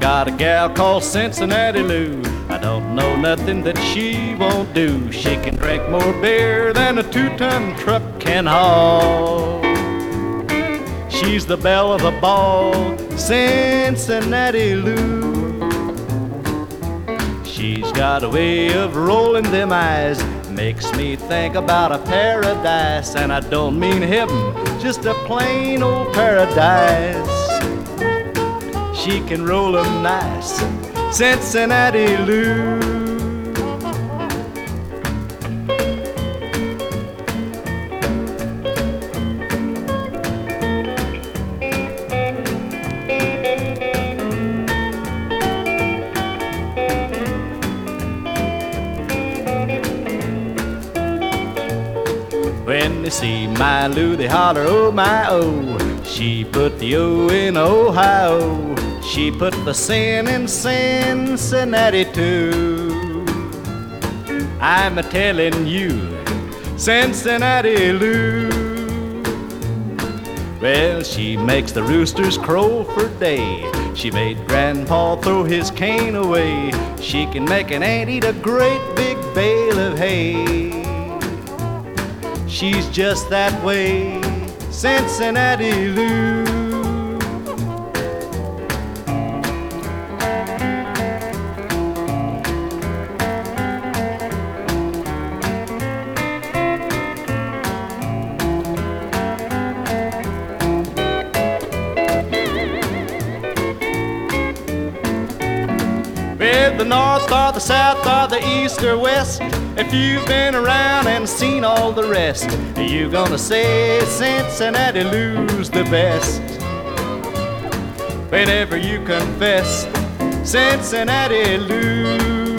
got a gal called Cincinnati Lou. I don't know nothing that she won't do. She can drink more beer than a 2-ton truck can haul. She's the belle of the ball, Cincinnati Lou. She's got a way of rolling them eyes, makes me think about a paradise. And I don't mean heaven, just a plain old paradise. She can roll 'em nice, Cincinnati Lou. When they see my Lou, they holler, oh my oh. She put the O in Ohio. She put the sin in Cincinnati too. I'm a-telling you, Cincinnati Lou. Well, she makes the roosters crow for day. She made Grandpa throw his cane away. She can make an ant eat a great big bale of hay. She's just that way, Cincinnati Lou. With the north or the south or the east or west, if you've been around and seen all the rest, you're gonna say Cincinnati Lou's the best. Whenever you confess, Cincinnati Lou.